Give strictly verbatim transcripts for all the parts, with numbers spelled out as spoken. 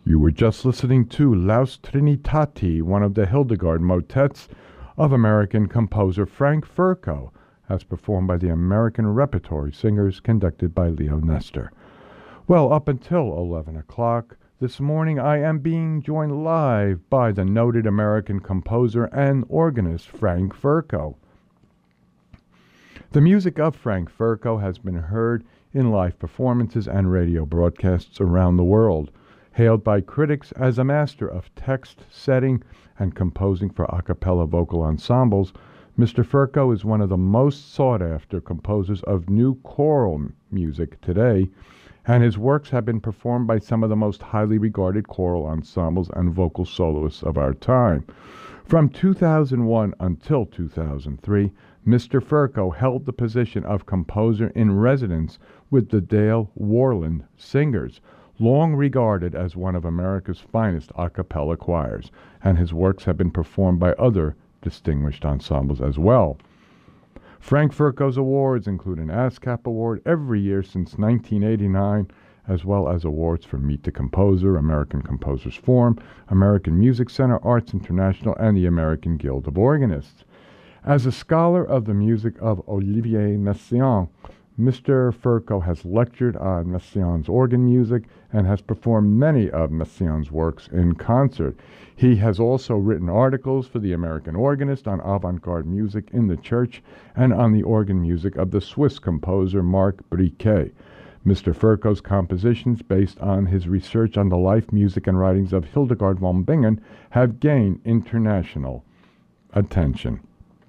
You were just listening to Laus Trinitati, one of the Hildegard motets of American composer Frank Furco, as performed by the American Repertory Singers, conducted by Leo Nestor. Well, up until eleven o'clock this morning, I am being joined live by the noted American composer and organist Frank Furco. The music of Frank Furco has been heard in live performances and radio broadcasts around the world. Hailed by critics as a master of text, setting, and composing for a cappella vocal ensembles, Mister Furco is one of the most sought-after composers of new choral music today, and his works have been performed by some of the most highly regarded choral ensembles and vocal soloists of our time. From two thousand one until two thousand three, Mister Furco held the position of composer in residence with the Dale Worland Singers, long regarded as one of America's finest a cappella choirs, and his works have been performed by other distinguished ensembles as well. Frank Furco's awards include an ASCAP award every year since nineteen eighty-nine, as well as awards for Meet the Composer, American Composers Forum, American Music Center, Arts International, and the American Guild of Organists. As a scholar of the music of Olivier Messiaen, Mister Furco has lectured on Messiaen's organ music and has performed many of Messiaen's works in concert. He has also written articles for the American Organist on avant-garde music in the church and on the organ music of the Swiss composer Marc Briquet. Mister Furco's compositions, based on his research on the life, music, and writings of Hildegard von Bingen, have gained international attention.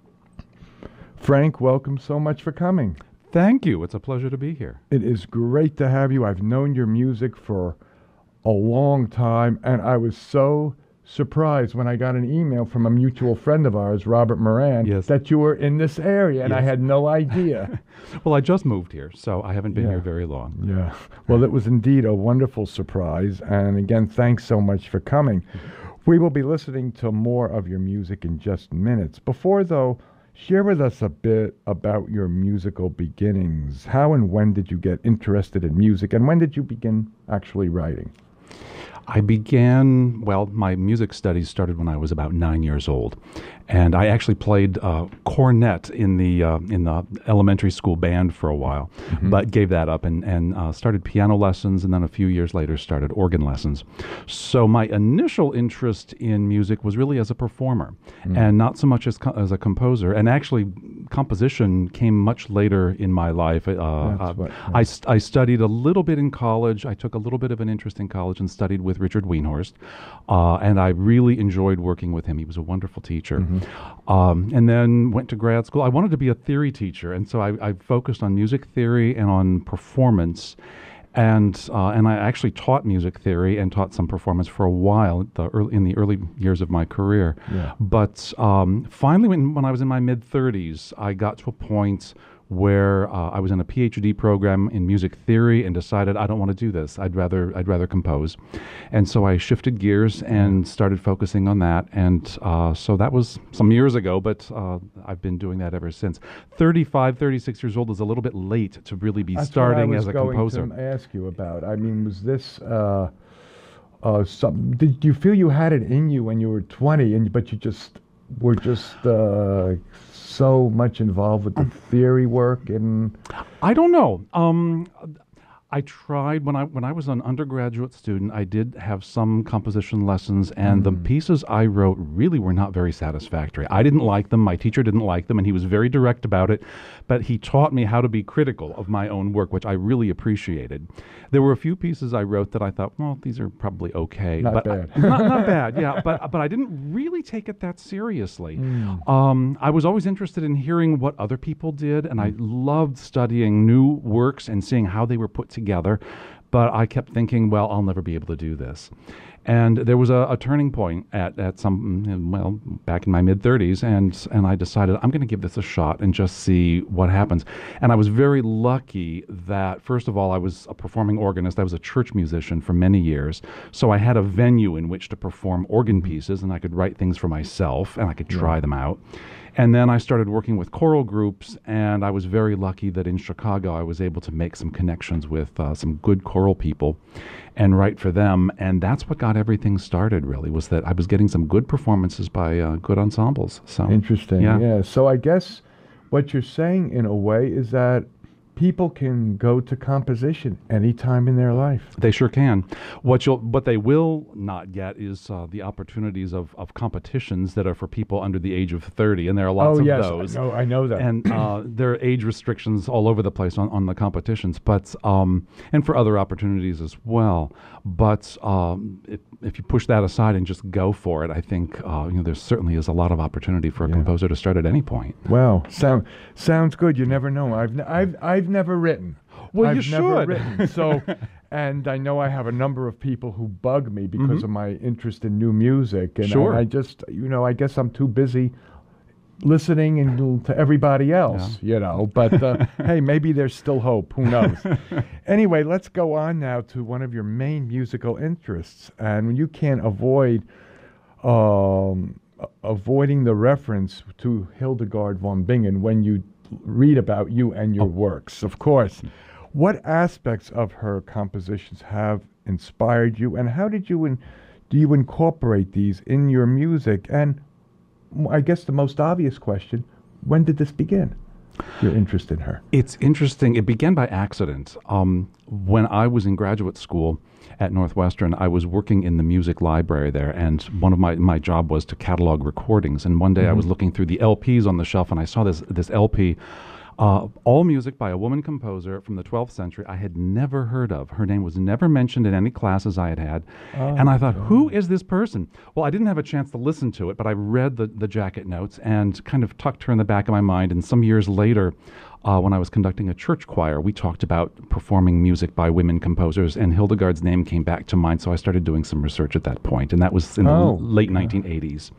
Frank, welcome so much for coming. Thank you. It's a pleasure to be here. It is great to have you. I've known your music for a long time, and I was so surprised when I got an email from a mutual friend of ours, Robert Moran, yes. that you were in this area, and yes. I had no idea. Well, I just moved here, so I haven't been yeah. here very long. Yeah. Well, it was indeed a wonderful surprise, and again, thanks so much for coming. We will be listening to more of your music in just minutes. Before, though, share with us a bit about your musical beginnings. How and when did you get interested in music, and when did you begin actually writing? I began, well, my music studies started when I was about nine years old. And I actually played uh, cornet in the uh, in the elementary school band for a while, mm-hmm. but gave that up and, and uh, started piano lessons, and then a few years later started organ lessons. So my initial interest in music was really as a performer, mm. and not so much as co- as a composer. And actually, composition came much later in my life. Uh, uh, what, yeah. I, st- I studied a little bit in college. I took a little bit of an interest in college and studied with Richard Wienhorst, uh, and I really enjoyed working with him. He was a wonderful teacher. Mm-hmm. Um, and then went to grad school. I wanted to be a theory teacher, and so I, I focused on music theory and on performance. And uh, and I actually taught music theory and taught some performance for a while the early, in the early years of my career. Yeah. But um, finally, when, when I was in my mid-thirties, I got to a point where uh, I was in a P H D program in music theory and decided I don't want to do this. I'd rather I'd rather compose. And so I shifted gears and started focusing on that. And uh, so that was some years ago, but uh, I've been doing that ever since. thirty-five, thirty-six years old is a little bit late to really be That's starting what I was as a going composer. To ask you about. I mean, was this uh, uh, some? Did you feel you had it in you when you were twenty, and but you just were just uh, so much involved with the theory work? And I don't know. Um, I tried when I when I was an undergraduate student. I did have some composition lessons, and mm. the pieces I wrote really were not very satisfactory. I didn't like them. My teacher didn't like them, and he was very direct about it. But he taught me how to be critical of my own work, which I really appreciated. There were a few pieces I wrote that I thought, well, these are probably okay. Not but bad. I, not, not bad, yeah. But but I didn't really take it that seriously. Mm. Um, I was always interested in hearing what other people did, and I loved studying new works and seeing how they were put together. But I kept thinking, well, I'll never be able to do this. And there was a, a turning point at, at some, well, back in my mid-thirties, and and I decided I'm going to give this a shot and just see what happens. And I was very lucky that, first of all, I was a performing organist. I was a church musician for many years, so I had a venue in which to perform organ pieces, and I could write things for myself, and I could try yeah. them out. And then I started working with choral groups, and I was very lucky that in Chicago I was able to make some connections with uh, some good choral people. and write for them. And that's what got everything started, really, was that I was getting some good performances by uh, good ensembles. So Interesting. Yeah. Yeah. So I guess what you're saying in a way is that people can go to composition anytime in their life. They sure can. What you'll, what they will not get is uh, the opportunities of, of competitions that are for people under the age of thirty, and there are lots oh, of yes. those. I know, I know that. And uh, there are age restrictions all over the place on, on the competitions, but um, and for other opportunities as well. But um, if, if you push that aside and just go for it, I think uh, you know there certainly is a lot of opportunity for a Yeah. composer to start at any point. Well, sound sounds good. You never know. I've n- I've I've never written. Well, I've you never should. written. So, and I know I have a number of people who bug me because Mhm. of my interest in new music, and Sure. I, I just you know I guess I'm too busy listening and to everybody else, you know. But uh, hey, maybe there's still hope. Who knows? Anyway, let's go on now to one of your main musical interests, and you can't avoid um, a- avoiding the reference to Hildegard von Bingen when you read about you and your works. Of course, what aspects of her compositions have inspired you, and how did you in, do you incorporate these in your music? And I guess the most obvious question, when did this begin, your interest in her? It's interesting. It began by accident. Um, when I was in graduate school at Northwestern, I was working in the music library there, and one of my, my job was to catalog recordings. And one day I was looking through the L Ps on the shelf, and I saw this this L P, uh, all music by a woman composer from the twelfth century I had never heard of. Her name was never mentioned in any classes I had had. And I thought, who is this person? Well, I didn't have a chance to listen to it, but I read the, the jacket notes and kind of tucked her in the back of my mind. And some years later, Uh, when I was conducting a church choir, we talked about performing music by women composers, and Hildegard's name came back to mind, so I started doing some research at that point, and that was in Oh, the l- late nineteen eighties.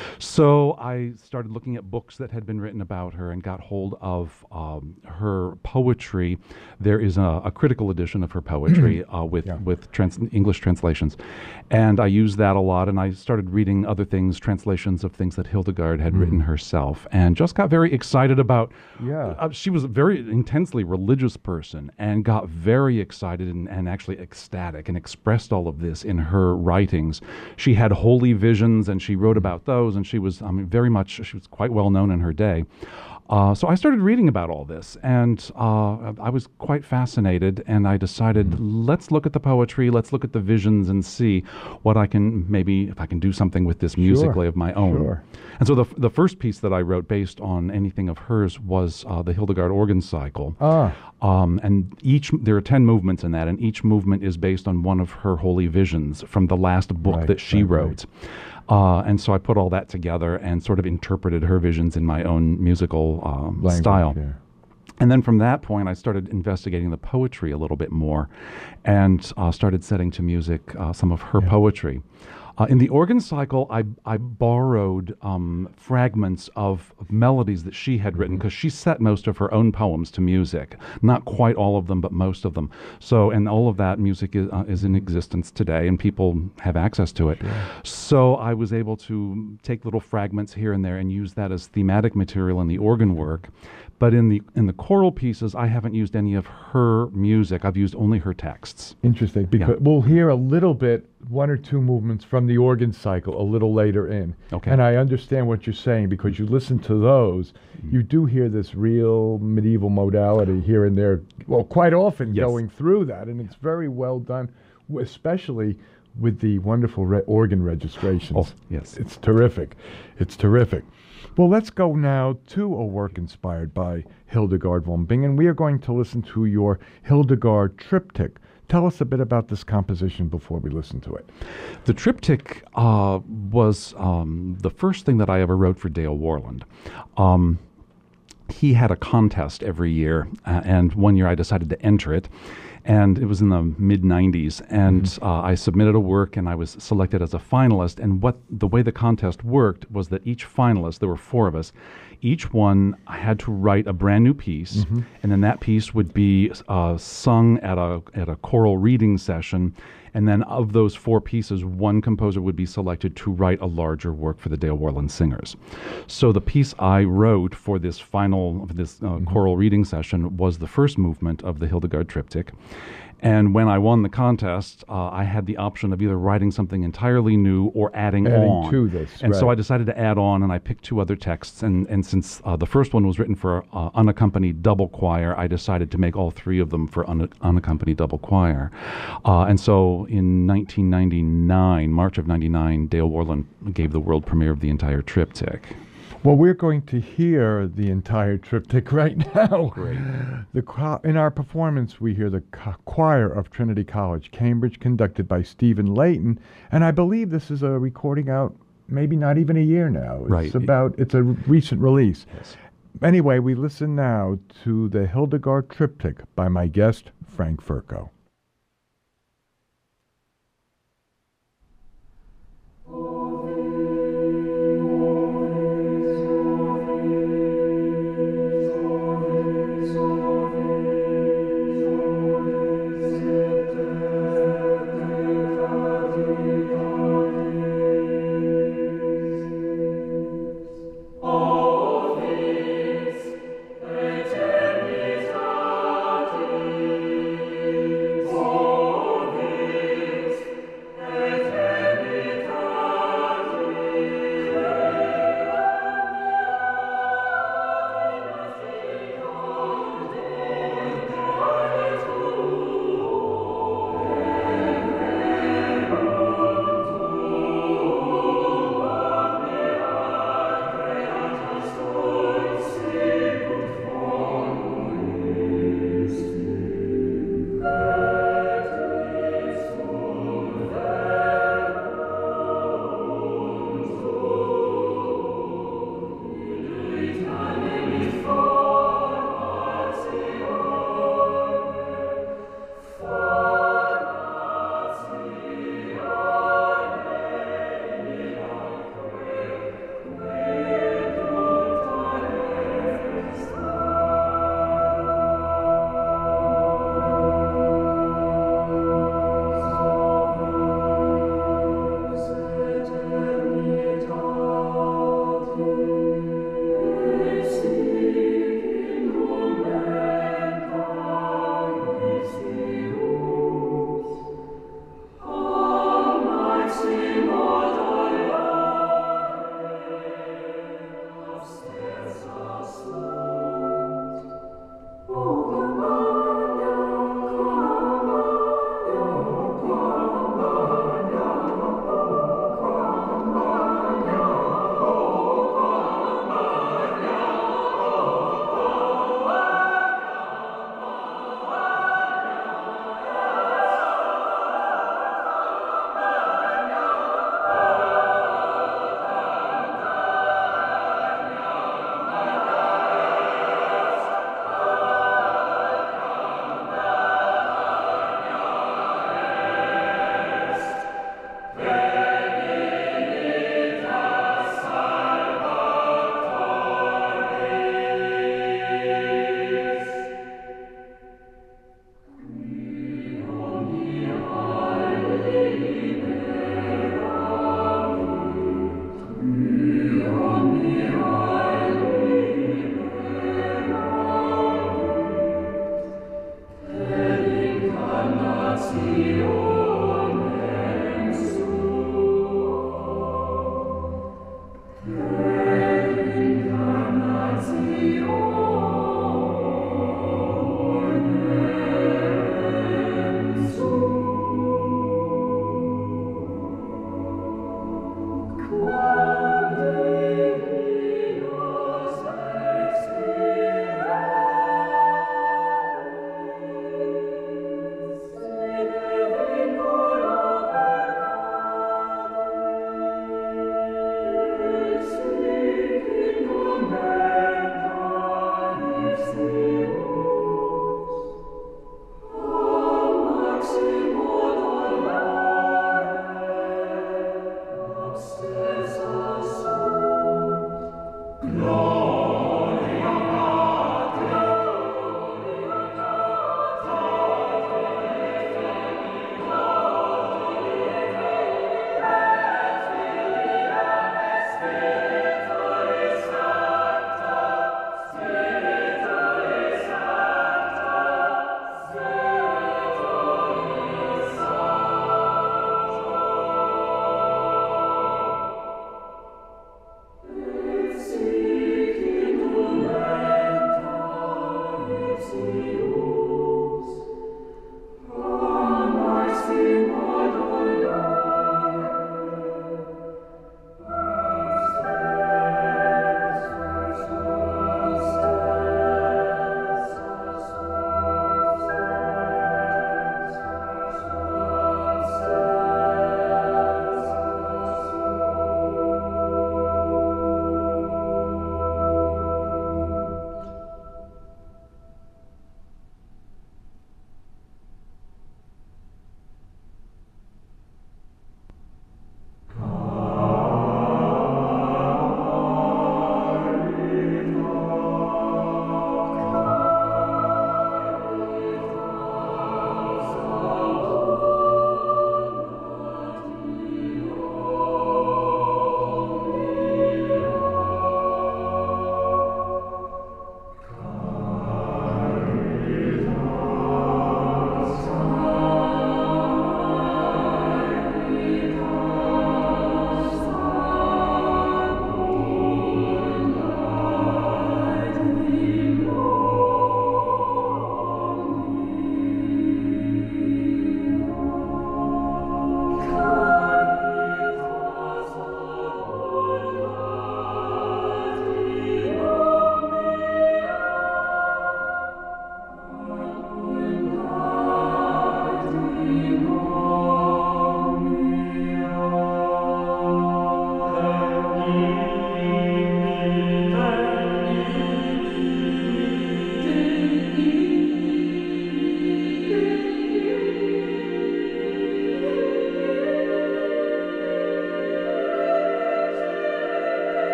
So I started looking at books that had been written about her and got hold of um, her poetry. There is a, a critical edition of her poetry uh, with, Yeah. with trans- English translations, and I used that a lot, and I started reading other things, translations of things that Hildegard had written herself, and just got very excited about Yeah. uh, she was a very intensely religious person and got very excited and, and actually ecstatic and expressed all of this in her writings. She had holy visions and she wrote about those, and she was I mean, very much, she was quite well known in her day. Uh, so I started reading about all this, and uh, I was quite fascinated, and I decided, let's look at the poetry, let's look at the visions and see what I can, maybe if I can do something with this musically of my own. Sure. And so the, the first piece that I wrote based on anything of hers was uh, the Hildegard Organ Cycle. Ah, Um, and each, there are ten movements in that, and each movement is based on one of her holy visions from the last book Right, that she right, right. wrote. Uh, and so I put all that together and sort of interpreted her visions in my own musical um, language, style. yeah. And then from that point, I started investigating the poetry a little bit more, and uh, started setting to music uh, some of her poetry. Uh, in the Organ Cycle, I, I borrowed um, fragments of, of melodies that she had written, because she set most of her own poems to music. Not quite all of them, but most of them. So, and all of that music is, uh, is in existence today, and people have access to it. So I was able to take little fragments here and there and use that as thematic material in the organ work. But in the in the choral pieces, I haven't used any of her music. I've used only her texts. Interesting, because we'll hear a little bit, one or two movements from the Organ Cycle a little later in. Okay. And I understand what you're saying, because you listen to those, you do hear this real medieval modality here and there, well, quite often Yes. going through that, and it's very well done, w- especially with the wonderful re- organ registrations. Oh, yes. It's terrific. It's terrific. Well, let's go now to a work inspired by Hildegard von Bingen. We are going to listen to your Hildegard Triptych. Tell us a bit about this composition before we listen to it. The triptych uh, was um, the first thing that I ever wrote for Dale Warland. Um, he had a contest every year, uh, and one year I decided to enter it. And it was in the mid nineties, and Mm-hmm. uh, I submitted a work, and I was selected as a finalist. And what the way the contest worked was that each finalist, there were four of us, each one had to write a brand new piece, Mm-hmm. and then that piece would be uh, sung at a at a choral reading session. And then of those four pieces, one composer would be selected to write a larger work for the Dale Warland Singers. So the piece I wrote for this final, for this uh, choral reading session was the first movement of the Hildegard Triptych. And when I won the contest, uh, I had the option of either writing something entirely new or adding, Adding on. to this, And so right. I decided to add on, and I picked two other texts. And, and since uh, the first one was written for uh, unaccompanied double choir, I decided to make all three of them for un- unaccompanied double choir. Uh, and so in nineteen ninety-nine, March of ninety-nine, Dale Worland gave the world premiere of the entire triptych. Well, we're going to hear the entire triptych right now. Great. The cho- in our performance, we hear the cho- choir of Trinity College, Cambridge, conducted by Stephen Layton, and I believe this is a recording out maybe not even a year now. It's Right. about it's a recent release. Yes. Anyway, we listen now to the Hildegard Triptych by my guest, Frank Ferko. Eternitatis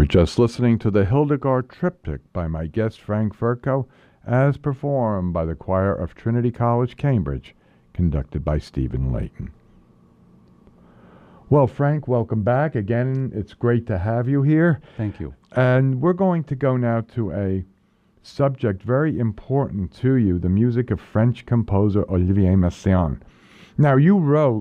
just listening to the Hildegard Triptych by my guest Frank Ferko, as performed by the choir of Trinity College, Cambridge, conducted by Stephen Layton. Well, Frank, welcome back. Again, it's great to have you here. Thank you. And we're going to go now to a subject very important to you, the music of French composer Olivier Messiaen. Now, you wrote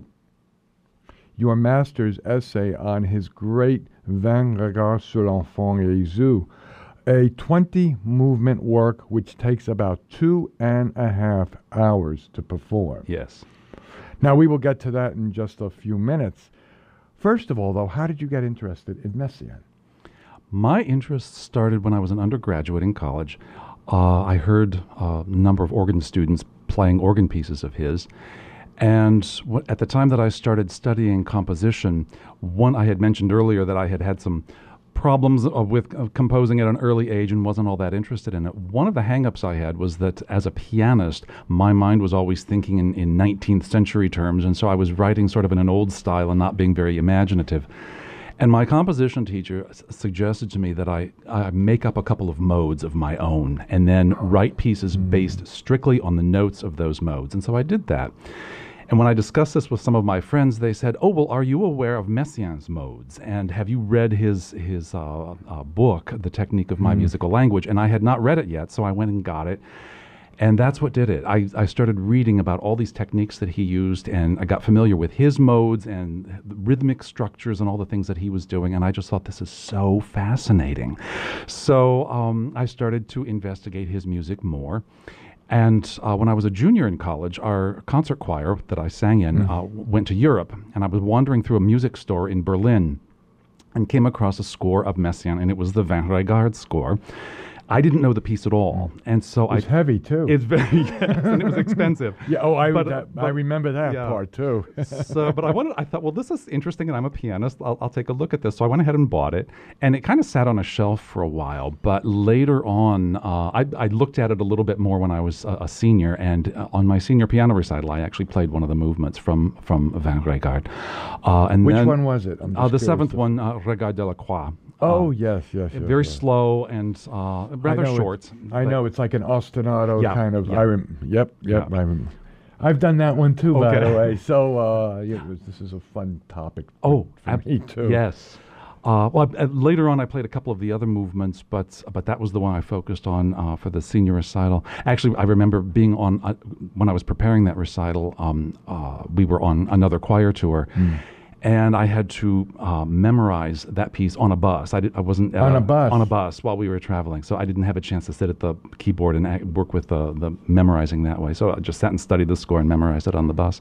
your master's essay on his great Vingt Regards sur l'Enfant Jésus, a twenty-movement work which takes about two and a half hours to perform. Yes. Now, we will get to that in just a few minutes. First of all, though, how did you get interested in Messiaen? My interest started when I was an undergraduate in college. Uh, I heard a number of organ students playing organ pieces of his. And w- at the time that I started studying composition, one I had mentioned earlier that I had had some problems uh, with uh, composing at an early age and wasn't all that interested in it. One of the hang-ups I had was that as a pianist, my mind was always thinking in, in nineteenth century terms, and so I was writing sort of in an old style and not being very imaginative. And my composition teacher s- suggested to me that I, I make up a couple of modes of my own and then write pieces based strictly on the notes of those modes. And so I did that. And when I discussed this with some of my friends, they said, "Oh, well, are you aware of Messiaen's modes? And have you read his his uh, uh, book, The Technique of My Mm. Musical Language?" And I had not read it yet, so I went and got it. And that's what did it. I, I started reading about all these techniques that he used, and I got familiar with his modes and the rhythmic structures and all the things that he was doing, and I just thought, this is so fascinating. So um, I started to investigate his music more. And uh, when I was a junior in college, our concert choir that I sang in Mm. uh, went to Europe, and I was wandering through a music store in Berlin and came across a score of Messiaen, and it was the Vingt Regards score. I didn't know the piece at all, and so I... It's heavy, too. It's very, yes, and it was expensive. Yeah, oh, I, But, uh, that, I but- remember that yeah. part, too. So, but I wanted, I thought, well, this is interesting, and I'm a pianist. I'll, I'll take a look at this. So I went ahead and bought it, and it kind of sat on a shelf for a while. But later on, uh, I, I looked at it a little bit more when I was a, a senior, and uh, on my senior piano recital, I actually played one of the movements from from Vingt Regards. Uh, and Which then, one was it? I'm Uh, just the curious seventh to- one, uh, Regard de la Croix. Oh, Uh, yes, yes, yes. very yes. slow and uh, rather know it- short. I but- know, it's like an ostinato Yeah, kind of. yeah. I rem, yep, yep. Yeah. I rem, I've done that one too, by Okay. the way. So uh, yeah, it was, this is a fun topic. For, Oh, for ab- me too. Yes. Uh, well, uh, later on, I played a couple of the other movements, but but that was the one I focused on uh, for the senior recital. Actually, I remember being on uh, when I was preparing that recital. Um, uh, we were on another choir tour. Mm. And I had to uh, memorize that piece on a bus. I, did, I wasn't uh, On a bus? on a bus while we were traveling, so I didn't have a chance to sit at the keyboard and act, work with the, the memorizing that way. So I just sat and studied the score and memorized it on the bus.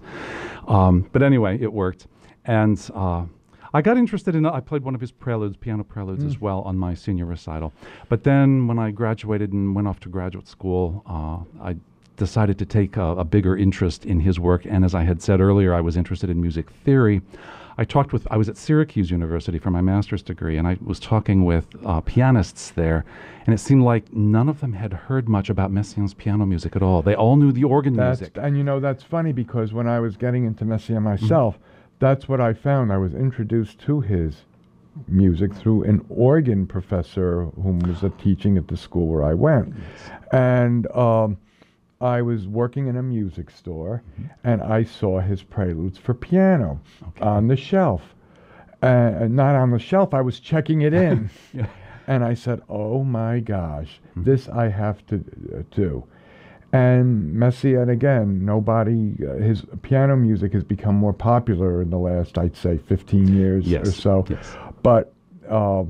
Um, but anyway, it worked, and uh, I got interested in. I played one of his preludes, piano preludes, Mm. as well on my senior recital. But then, when I graduated and went off to graduate school, uh, I decided to take a, a bigger interest in his work. And as I had said earlier, I was interested in music theory. I talked with, I was at Syracuse University for my master's degree, and I was talking with uh, pianists there, and it seemed like none of them had heard much about Messiaen's piano music at all. They all knew the organ That's, music. and you know, that's funny because when I was getting into Messiaen myself, that's what I found. I was introduced to his music through an organ professor whom was uh, teaching at the school where I went. And um, I was working in a music store, and I saw his preludes for piano Okay. on the shelf. Uh, not on the shelf, I was checking it in. Yeah. And I said, oh my gosh, Mhm. this I have to uh, do. And Messiaen, again, nobody, uh, his piano music has become more popular in the last, I'd say, fifteen years Yes. or so. Yes. But uh,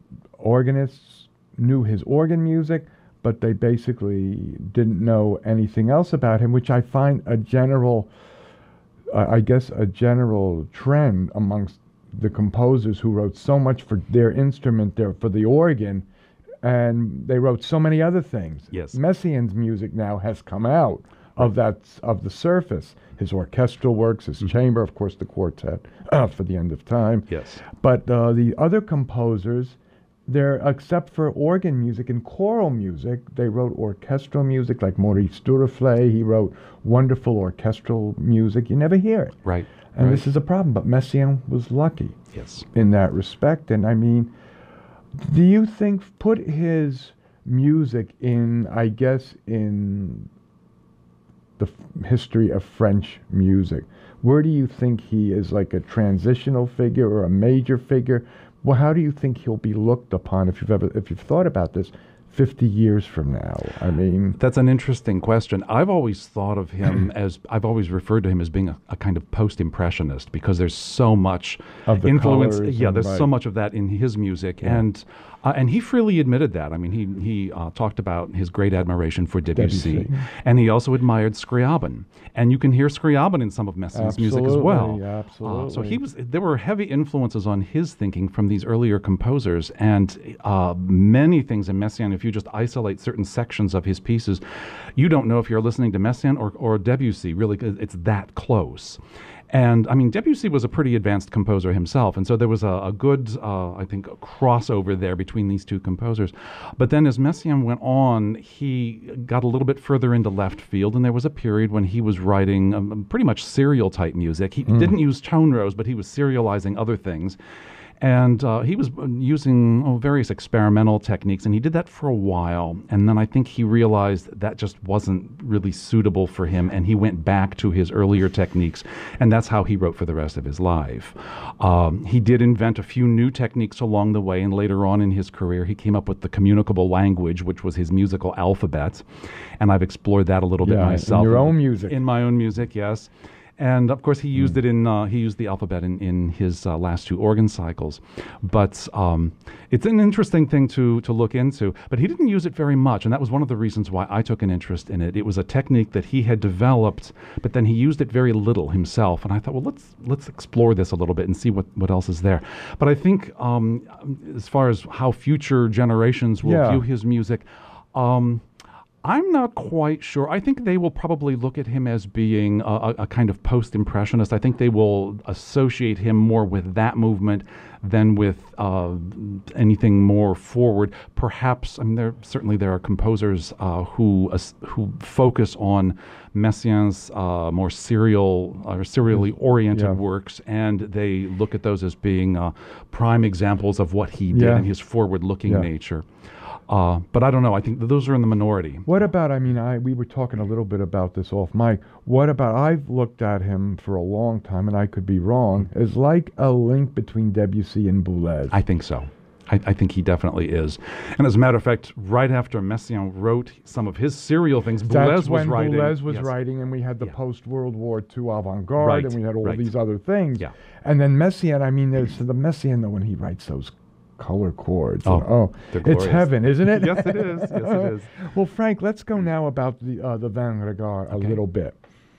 organists knew his organ music, but they basically didn't know anything else about him, which I find a general, uh, I guess, a general trend amongst the composers who wrote so much for their instrument, there for the organ, and they wrote so many other things. Yes. Messiaen's music now has come out of that of the surface. His orchestral works, his chamber, of course, the quartet uh, for the end of time. Yes. But uh, the other composers, they're except for organ music and choral music, they wrote orchestral music like Maurice Duruflé. He wrote wonderful orchestral music. You never hear it. Right. And right. this is a problem. But Messiaen was lucky Yes. in that respect. And I mean, Do you think put his music in, I guess, in the f- history of French music? Where do you think he is, like a transitional figure or a major figure? Well, how do you think he'll be looked upon if you've ever, if you've thought about this, fifty years from now? I mean, That's an interesting question. I've always thought of him as, I've always referred to him as being a, a kind of post-impressionist because there's so much Of the influence. colors Yeah, and there's so right. much of that in his music. Yeah. And uh, and he freely admitted that. I mean, he, he uh, talked about his great admiration for Debussy. Debussy. And he also admired Scriabin. And you can hear Scriabin in some of Messiaen's music as well. Absolutely, Uh, so he absolutely. was, there were heavy influences on his thinking from these earlier composers, and uh, many things in Messiaen, if you just isolate certain sections of his pieces, you don't know if you're listening to Messiaen or, or Debussy, really, 'cause it's that close. And I mean, Debussy was a pretty advanced composer himself, and so there was a, a good, uh, I think, a crossover there between these two composers. But then as Messiaen went on, he got a little bit further into left field, and there was a period when he was writing um, pretty much serial type music. He didn't use tone rows, but he was serializing other things. And uh, he was uh, using oh, various experimental techniques, and he did that for a while. And then I think he realized that just wasn't really suitable for him, and he went back to his earlier techniques, and that's how he wrote for the rest of his life. Um, he did invent a few new techniques along the way, and later on in his career, he came up with the communicable language, which was his musical alphabet. And I've explored that a little bit Yeah, in myself. your own music. In my own music, yes. And of course, he used it in uh, he used the alphabet in in his uh, last two organ cycles. But um, it's an interesting thing to to look into. But he didn't use it very much, and that was one of the reasons why I took an interest in it. It was a technique that he had developed, but then he used it very little himself. And I thought, well, let's let's explore this a little bit and see what, what else is there. But I think um, as far as how future generations will Yeah. view his music. Um, I'm not quite sure. I think they will probably look at him as being a, a, a kind of post-impressionist. I think they will associate him more with that movement than with uh, anything more forward. Perhaps, I mean, there certainly there are composers uh, who uh, who focus on Messiaen's uh, more serial or serially oriented Yeah. works, and they look at those as being uh, prime examples of what he did Yeah. and his forward-looking Yeah. nature. Uh, but I don't know. I think th- those are in the minority. What about, I mean, I we were talking a little bit about this off mic. What about, I've looked at him for a long time, and I could be wrong, as like a link between Debussy and Boulez. I think so. I, I think he definitely is. And as a matter of fact, right after Messiaen wrote some of his serial things, Boulez That's was when writing. Boulez was yes. writing, and we had the Yeah. post-World War Two avant-garde, Right, and we had all right. these other things. Yeah. And then Messiaen, I mean, there's the Messiaen, though, when he writes those color chords. Oh, and, oh they're it's glorious. heaven, isn't it? Yes, it is. Yes, it is. Well, Frank, let's go now about the uh, the Van Regard a Okay. little bit.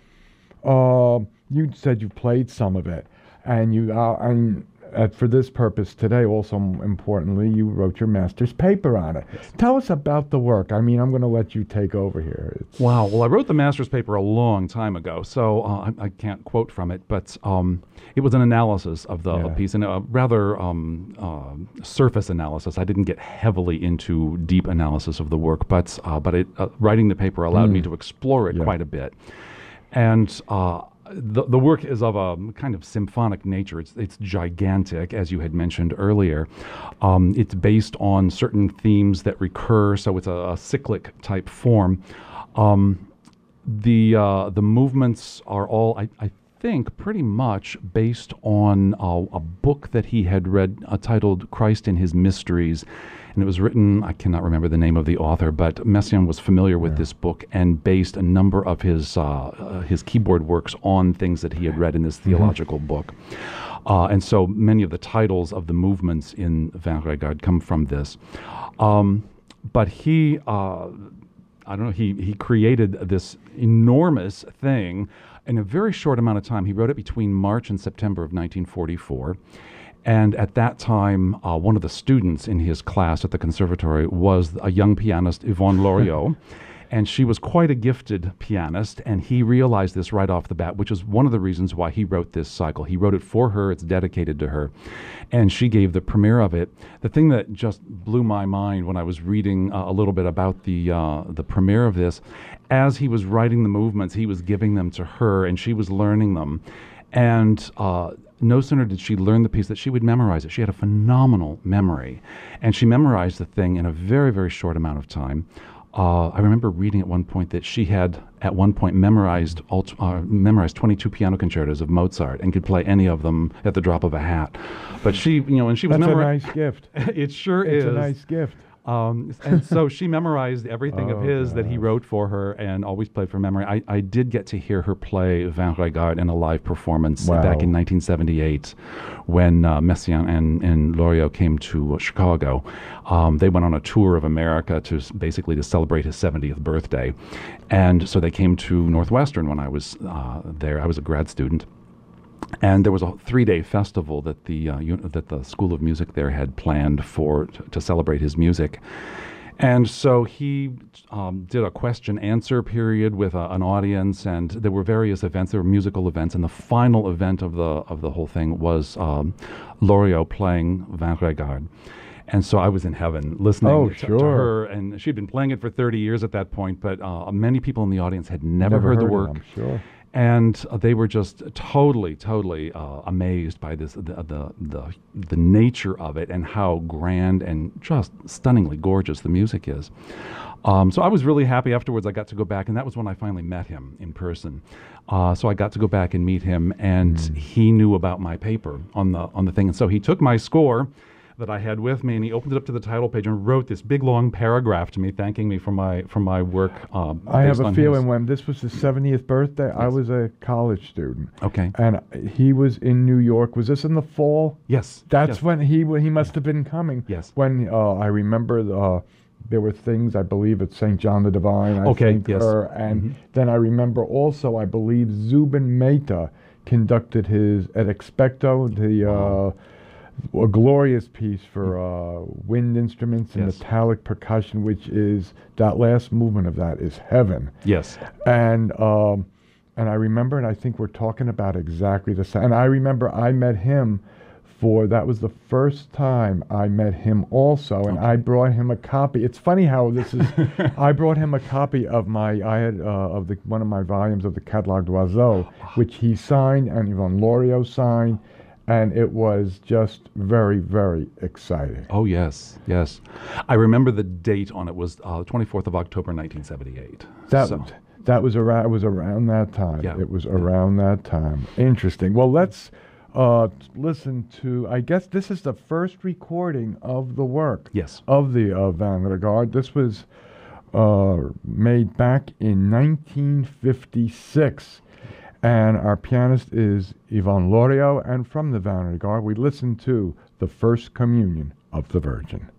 Uh, you said you played some of it, and you uh, and uh, for this purpose today, also importantly, you wrote your master's paper on it. Tell us about the work. I mean, I'm going to let you take over here. It's, Wow. Well, I wrote the master's paper a long time ago, so uh, I, I can't quote from it, but um, it was an analysis of the Yeah. piece, and a rather um, uh, surface analysis. I didn't get heavily into deep analysis of the work, but uh, but it, uh, writing the paper allowed me to explore it Yeah. quite a bit. And uh, the the work is of a kind of symphonic nature. It's it's gigantic, as you had mentioned earlier. Um, it's based on certain themes that recur, so it's a, a cyclic type form. Um, the uh, the movements are all, I, I think, pretty much based on uh, a book that he had read uh, titled "Christ in His Mysteries." And it was written, I cannot remember the name of the author, but Messiaen was familiar with this book and based a number of his uh, uh, his keyboard works on things that he had read in this theological book. Uh, and so many of the titles of the movements in Van Regard come from this. Um, but he, uh, I don't know, he, he created this enormous thing in a very short amount of time. He wrote it between March and September of nineteen forty-four. And at that time, uh, one of the students in his class at the conservatory was a young pianist, Yvonne Loriot. And she was quite a gifted pianist, and he realized this right off the bat, which is one of the reasons why he wrote this cycle. He wrote it for her, it's dedicated to her, and she gave the premiere of it. The thing that just blew my mind when I was reading uh, a little bit about the uh, the premiere of this, as he was writing the movements, he was giving them to her, and she was learning them. And uh, no sooner did she learn the piece that she would memorize it. She had a phenomenal memory. And she memorized the thing in a very, very short amount of time. Uh, I remember reading at one point that she had, at one point, memorized alt- uh, memorized twenty-two piano concertos of Mozart and could play any of them at the drop of a hat. But she, you know, and she was That's memori- a nice gift. It sure it's is. It's a nice gift. Um, and so she memorized everything Oh, of his that he gosh. wrote for her and always played from memory. I, I did get to hear her play Vingt Regards in a live performance Wow. back in nineteen seventy-eight when uh, Messiaen and, and Loriot came to uh, Chicago. Um, they went on a tour of America to s- basically to celebrate his seventieth birthday. And so they came to Northwestern when I was uh, there. I was a grad student. And there was a three-day festival that the uh, uni- that the School of Music there had planned for t- to celebrate his music, and so he um, did a question-answer period with a, an audience, and there were various events. There were musical events, and the final event of the of the whole thing was um, Loriot playing Vingt Regards. And so I was in heaven listening Oh, to, to sure. her, and she'd been playing it for thirty years at that point, but uh, many people in the audience had never, Never heard, the heard it, work. I'm sure. And uh, they were just totally, totally uh, amazed by this, the, the the the nature of it, and how grand and just stunningly gorgeous the music is. Um, so I was really happy afterwards. I got to go back, and that was when I finally met him in person. Uh, so I got to go back and meet him, and Mm. he knew about my paper on the on the thing, and so he took my score that I had with me, and he opened it up to the title page and wrote this big long paragraph to me, thanking me for my for my work. Um, I have based a on feeling his. when this was his seventieth birthday, I Yes. was a college student. Okay. And he was in New York. Was this in the fall? Yes. That's yes. when he he must have been coming. Yes. When uh, I remember uh, there were things, I believe, at Saint John the Divine. I Okay, think, yes. er, and Mhm. then I remember also, I believe, Zubin Mehta conducted his at Expecto, the uh, a glorious piece for uh, wind instruments and Yes. metallic percussion, which is that last movement of that is heaven. Yes. And um, and I remember, and I think we're talking about exactly the same. And I remember I met him for, that was the first time I met him also, and I brought him a copy. It's funny how this is, I brought him a copy of my, I had, uh, of the one of my volumes of the Catalogue d'Oiseau, which he signed and Yvonne Loriot signed, and it was just very, very exciting. Oh, yes, yes. I remember the date on it was uh, twenty-fourth of October, nineteen seventy-eight. That so. that was around. It was around that time. Yeah. It was around that time. Interesting. Well, let's uh, listen to. I guess this is the first recording of the work. Yes. Of the uh, Vingt Regards. This was uh, made back in nineteen fifty-six, and our pianist is Yvonne Loriot. And from the Vingt Regards, we listen to the First Communion of the Virgin.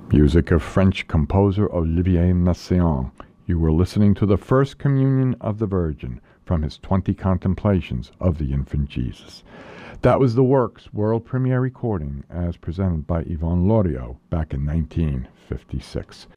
Music of French composer Olivier Messiaen. You were listening to the First Communion of the Virgin from his twenty Contemplations of the Infant Jesus. That was the work's world premiere recording as presented by Yvonne Loriot back in nineteen fifty-six.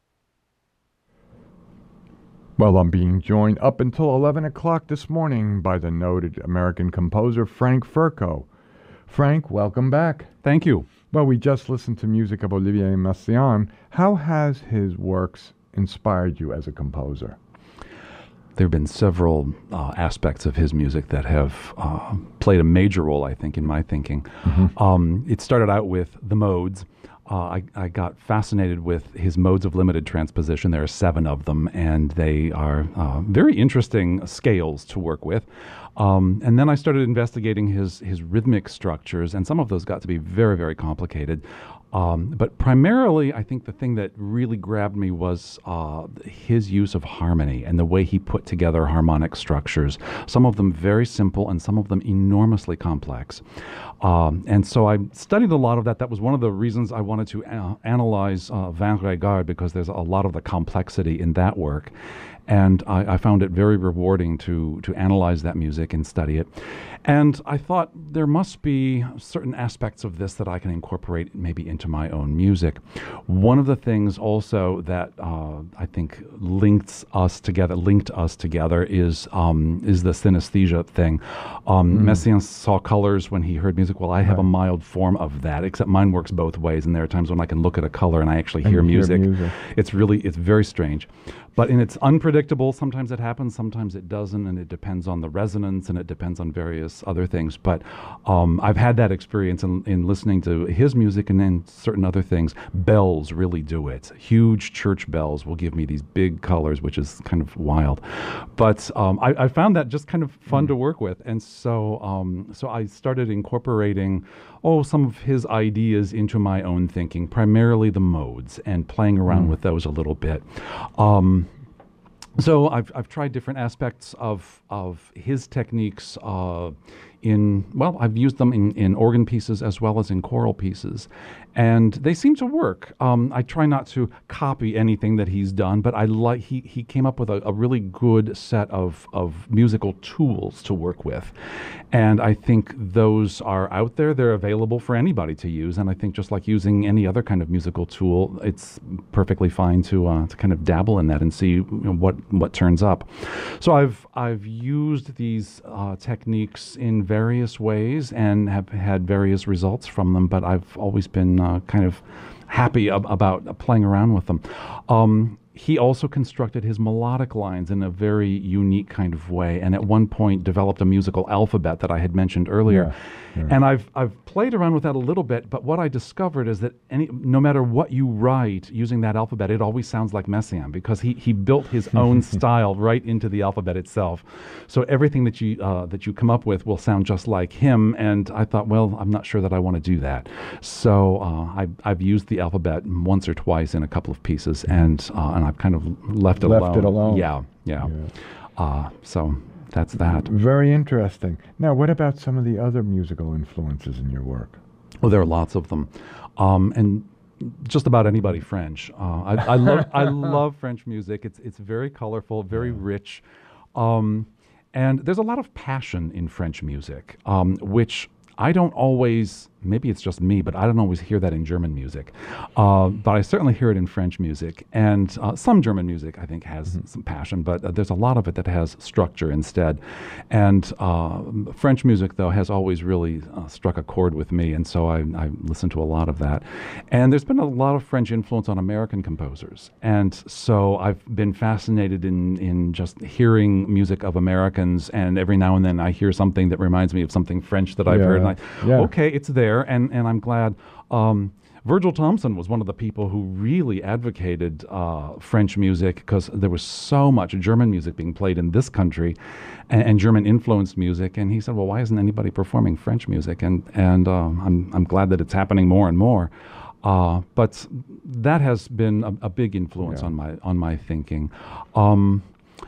Well, I'm being joined up until eleven o'clock this morning by the noted American composer Frank Ferko. Frank, welcome back. Thank you. Well, we just listened to music of Olivier Messiaen. How has his works inspired you as a composer? There have been several uh, aspects of his music that have uh, played a major role, I think, in my thinking. Mm-hmm. Um, it started out with the modes. Uh, I, I got fascinated with his modes of limited transposition. There are seven of them, and they are uh, very interesting scales to work with. Um, and then I started investigating his his rhythmic structures, and some of those got to be very, very complicated. Um, but primarily, I think the thing that really grabbed me was uh, his use of harmony and the way he put together harmonic structures, some of them very simple and some of them enormously complex. Um, and so I studied a lot of that. That was one of the reasons I wanted to uh, analyze uh, Vingt Regards, because there's a lot of the complexity in that work. And I, I found it very rewarding to to analyze that music and study it. And I thought there must be certain aspects of this that I can incorporate maybe into my own music. One of the things also that uh, I think links us together, linked us together, is um, is the synesthesia thing. Um, mm. Messiaen saw colors when he heard music. Well, I have right. a mild form of that, except mine works both ways. And there are times when I can look at a color and I actually hear music. hear music. It's really, it's very strange. But in it's unpredictable. Sometimes it happens, sometimes it doesn't, and it depends on the resonance, and it depends on various other things. But um, I've had that experience in, in listening to his music and then certain other things. Bells really do it. Huge church bells will give me these big colors, which is kind of wild. But um, I, I found that just kind of fun mm. to work with, and so um, so I started incorporating oh some of his ideas into my own thinking, primarily the modes, and playing around mm. with those a little bit. Um, So I've I've tried different aspects of of his techniques uh, in well I've used them in, in organ pieces as well as in choral pieces, and they seem to work. Um, I try not to copy anything that he's done, but I like he he came up with a, a really good set of of musical tools to work with, and I think those are out there. They're available for anybody to use, and I think just like using any other kind of musical tool, it's perfectly fine to uh, to kind of dabble in that and see you know, what what turns up. So I've I've used these uh, techniques in various ways and have had various results from them, but I've always been uh, kind of happy ab- about uh, playing around with them. Um, he also constructed his melodic lines in a very unique kind of way, and at one point developed a musical alphabet that I had mentioned earlier. Yeah, yeah. And I've I've played around with that a little bit, but what I discovered is that any no matter what you write using that alphabet, it always sounds like Messiaen, because he, he built his own style right into the alphabet itself. So everything that you uh, that you come up with will sound just like him. And I thought, well, I'm not sure that I want to do that. So uh, I I've used the alphabet once or twice in a couple of pieces, and uh, and I've kind of left it left alone. it alone. Yeah, yeah. yeah. Uh, so that's that. Very interesting. Now, what about some of the other musical influences in your work? Well, there are lots of them, um, and just about anybody French. Uh, I, I love I love French music. It's it's very colorful, very rich, um, and there's a lot of passion in French music, um, which I don't always, maybe it's just me, but I don't always hear that in German music. Uh, but I certainly hear it in French music. And uh, some German music, I think, has mm-hmm. some passion, but uh, there's a lot of it that has structure instead. And uh, French music, though, has always really uh, struck a chord with me, and so I, I listen to a lot of that. And there's been a lot of French influence on American composers. And so I've been fascinated in, in just hearing music of Americans, and every now and then I hear something that reminds me of something French that I've yeah. heard. And I, yeah. okay, it's there, and, and I'm glad. Um, Virgil Thomson was one of the people who really advocated uh, French music, because there was so much German music being played in this country, and, and German-influenced music. And he said, "Well, why isn't anybody performing French music?" And and uh, I'm I'm glad that it's happening more and more. Uh, but that has been a, a big influence yeah. on my on my thinking. Um,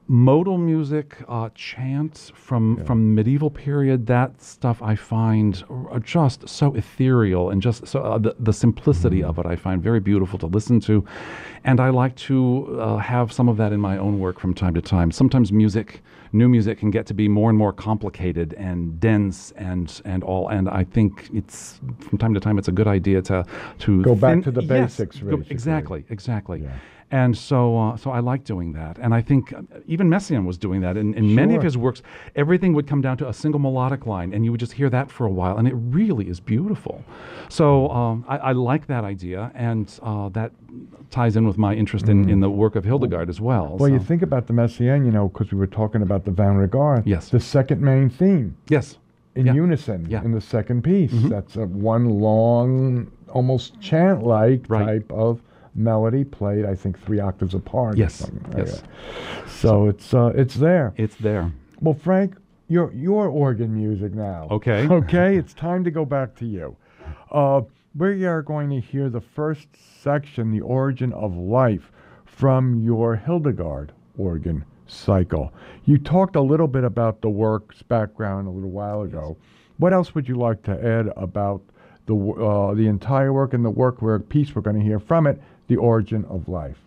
modal music, uh, chant from Yeah. from medieval period, that stuff I find r- just so ethereal and just so uh, the, the simplicity Mm. of it I find very beautiful to listen to. And I like to uh, have some of that in my own work from time to time. Sometimes music, new music can get to be more and more complicated and dense and and all. And I think it's from time to time it's a good idea to to Go back thin- to the yes, basics, go- basically. exactly, exactly. Yeah. And so, uh, so I like doing that. And I think uh, even Messiaen was doing that. In, in many of Sure. his works, everything would come down to a single melodic line, and you would just hear that for a while, and it really is beautiful. So um, I, I like that idea, and uh, that ties in with my interest in, in the work of Hildegard as well. Mm. Well, so. you think about the Messiaen, you know, because we were talking about the Van Regard. Yes. The second main theme Yes. in Yeah. unison Yeah. in the second piece. Mhm. That's a one long, almost chant-like Right. type of melody played, I think, three octaves apart. or Yes, something. yes. Yeah. So it's uh, it's there. It's there. Well, Frank, your your organ music now. Okay. Okay, it's time to go back to you. Uh, we are going to hear the first section, The Origin of Life, from your Hildegard organ cycle. You talked a little bit about the work's background a little while ago. What else would you like to add about the w- uh, the entire work and the work where piece we're going to hear from it, The Origin of Life?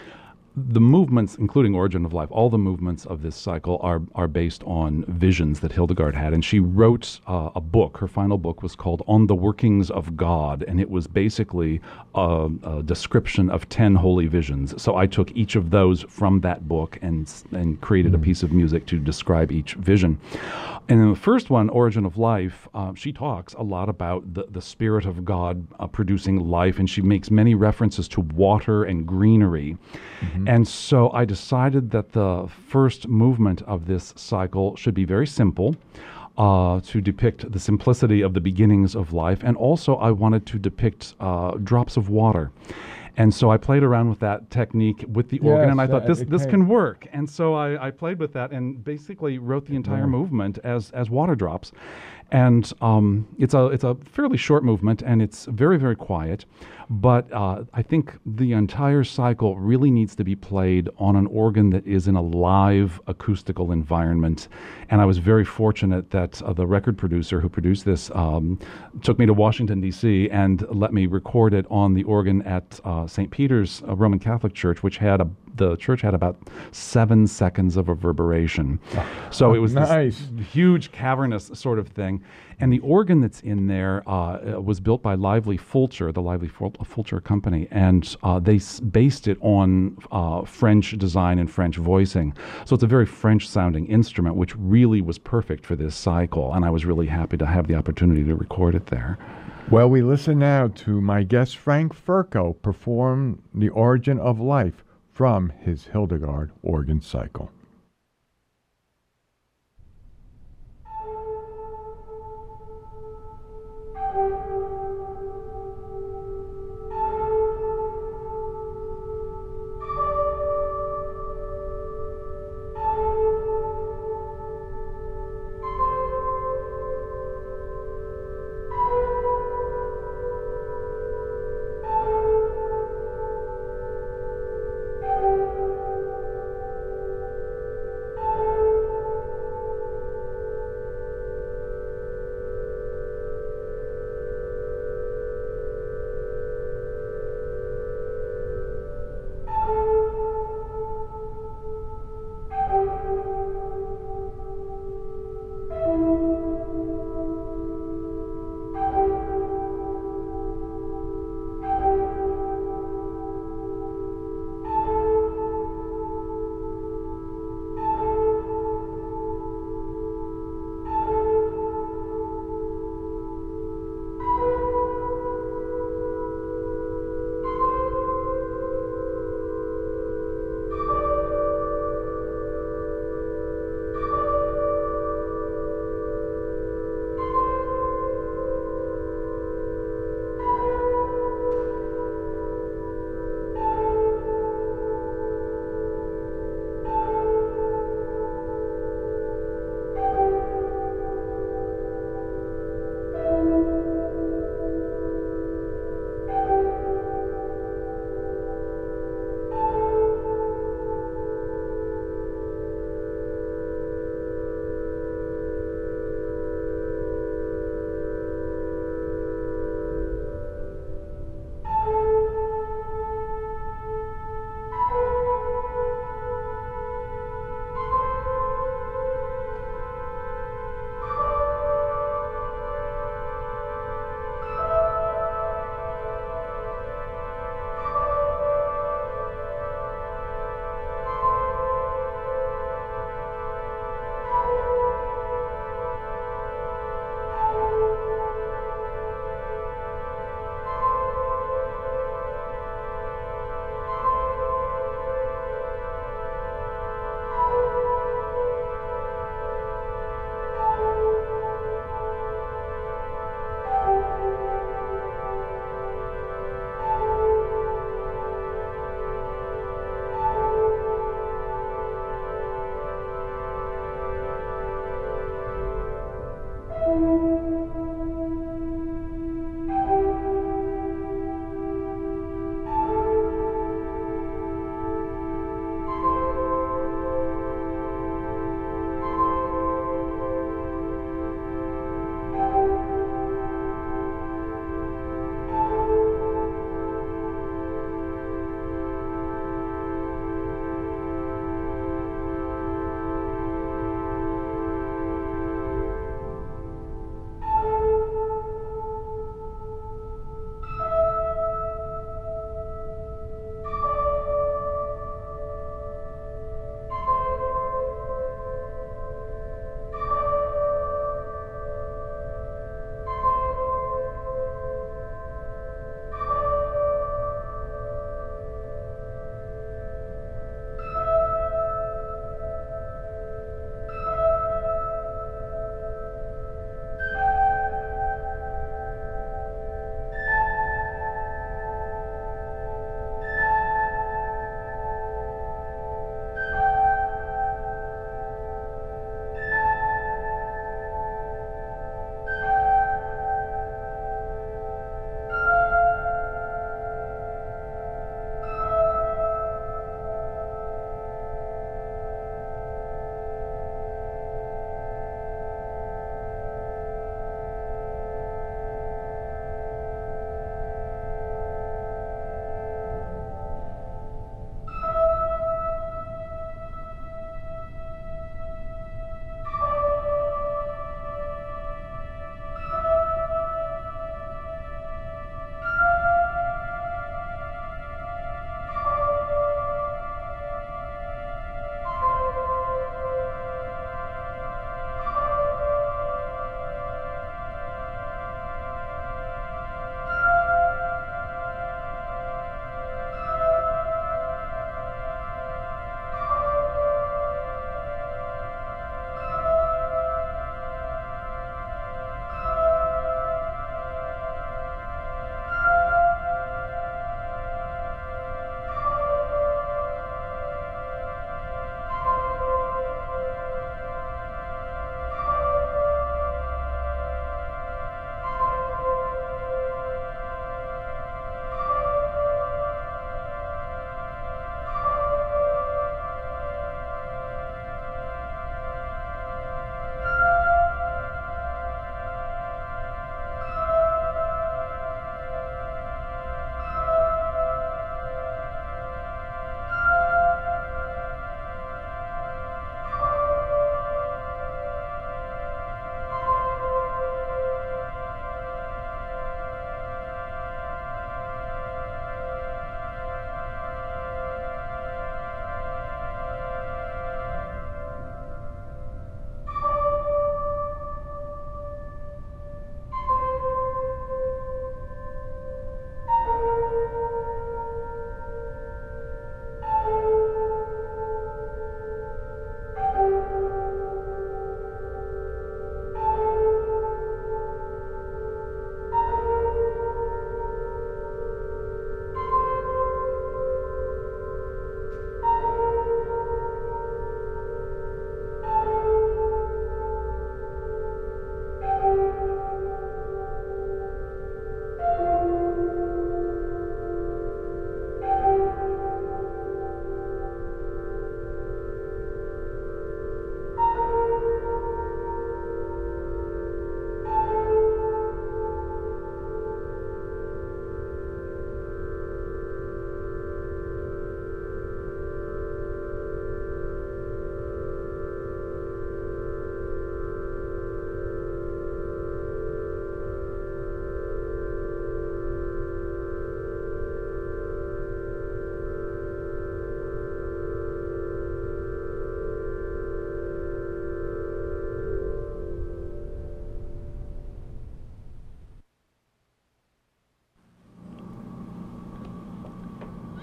The movements, including Origin of Life, all the movements of this cycle are are based on visions that Hildegard had. And she wrote uh, a book. Her final book was called On the Workings of God. And it was basically a, a description of ten holy visions. So I took each of those from that book and, s- and created a piece of music to describe each vision. And in the first one, Origin of Life, uh, she talks a lot about the, the Spirit of God uh, producing life. And she makes many references to water and greenery. And so I decided that the first movement of this cycle should be very simple, uh, to depict the simplicity of the beginnings of life. And also I wanted to depict uh, drops of water. And so I played around with that technique with the organ, Yes, and I thought that- this it this came- can work. And so I, I played with that and basically wrote the entire Yeah. movement as as water drops. And um, it's a it's a fairly short movement, and it's very very quiet. But uh, I think the entire cycle really needs to be played on an organ that is in a live acoustical environment. And I was very fortunate that uh, the record producer who produced this um, took me to Washington, D C and let me record it on the organ at uh, Saint Peter's uh, Roman Catholic Church, which had a the church had about seven seconds of reverberation. So it was Nice. this huge cavernous sort of thing. And the organ that's in there uh, was built by Lively Fulcher, the Lively Ful- Fulcher company, and uh, they s- based it on uh, French design and French voicing. So it's a very French-sounding instrument, which really was perfect for this cycle, and I was really happy to have the opportunity to record it there. Well, we listen now to my guest Frank Furco perform The Origin of Life from his Hildegard organ cycle.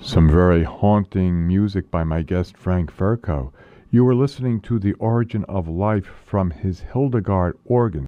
Some very haunting music by my guest Frank Ferko. You were listening to The Origin of Life from his Hildegard organ.